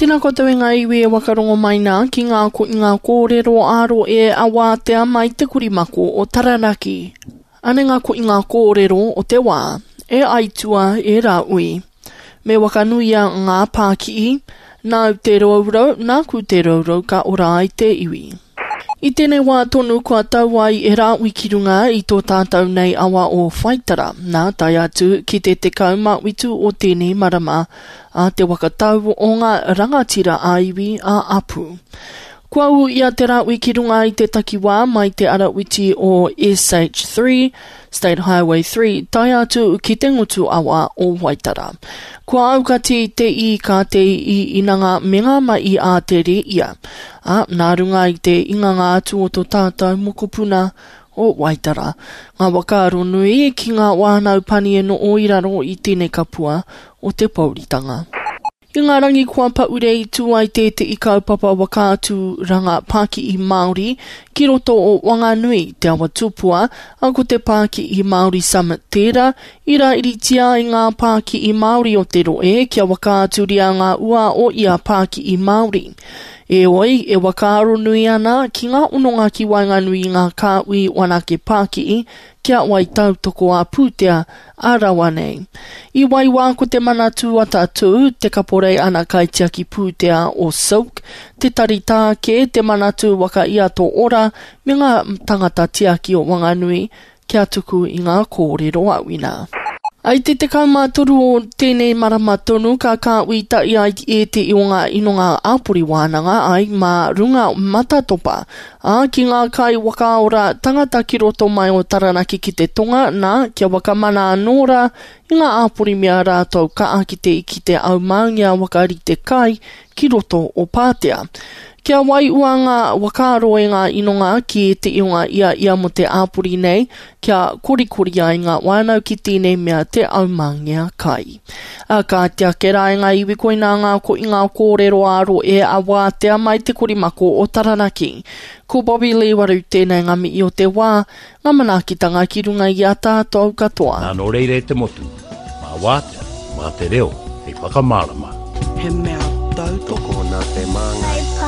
Tēnā koutou e ngā iwi e wakarongo mai nā ki ngā ko i ngā kōrero aro e awa te ama i te kurimako o Taranaki. Ane ngā ko i ngā kōrero o te wā e aitua e rā ui. Me wakanuia ngā pākii, nā te raurau, nā ku te raurau ka ora ai te iwi. I tēnei wā tonu kua tau ai e rā ui ki runga i tō tātou nei awa o Whaitara, nā tai atu ki te kauma witu o tēnei marama a te wakatau o ngā rangatira aiwi a apu. Kua u ia te rā ui ki runga i te takiwā mai te ara witi o SH3, State Highway 3, tai atu ki te ngutu awa o Waitara. Kua aukati te I ka te I inanga menga mai a te re ia. Nā runga i te inganga atu o tō tātou mokopuna o Waitara. Ngā wakaaro nui ki ngā wānau pani e no o iraro i tēnei kapua o te pauritanga. I ngā rangi kua paure i tū ai te I kaupapa wakātu ranga Pāki I Māori ki roto o Wanganui te awa tūpua a ko te Pāki I Māori Summit tērā ira iritia i ngā Pāki I Māori o te roe kia wakātu ria ngā ua o ia Pāki I Māori. E oi, e wakaaro nui ana ki ngā unonga ki Wainganui ngā kāui wanake Pāki kia wai tau toko a pūtea a rawa nei. I wai wā ko te manatu a tātou te kaporei ana kaitia ki pūtea o Silk, te tarita ke te manatu waka ia tō ora me ngā tangata tiaki o Wanganui kia tuku i ngā kōrero awina. Ai te kauma toru o tēnei marama tonu ka kāui tai ai e te ionga inonga āpuri wānanga ai mā runga matatopa. Ki ngā kai wakaora tangata ki roto mai o Taranaki ki te tonga nā kia wakamana anōra i ngā āpuri mea rātou ka akite I ki te aumangia wakarite kai ki roto o Pātea. Kia wai ua ngā wakaaro e ngā inonga ki te ionga ia mo te āpuri nei, kia korikori ai ngā wānau ki tēnei mea te aumangia kai. Ka te ake rā ngā iwi koina ngā ko I ngā kōrero aro e awa te amai te korimako o Taranaki. Ko Bobby Lee waru tēnei ngami I o te wā, ngā manakitanga ki runga I a tātou katoa. Nā no reire te motu, mā wātea, mā te reo, hei whakamārama. He mea tautoko nā te māngai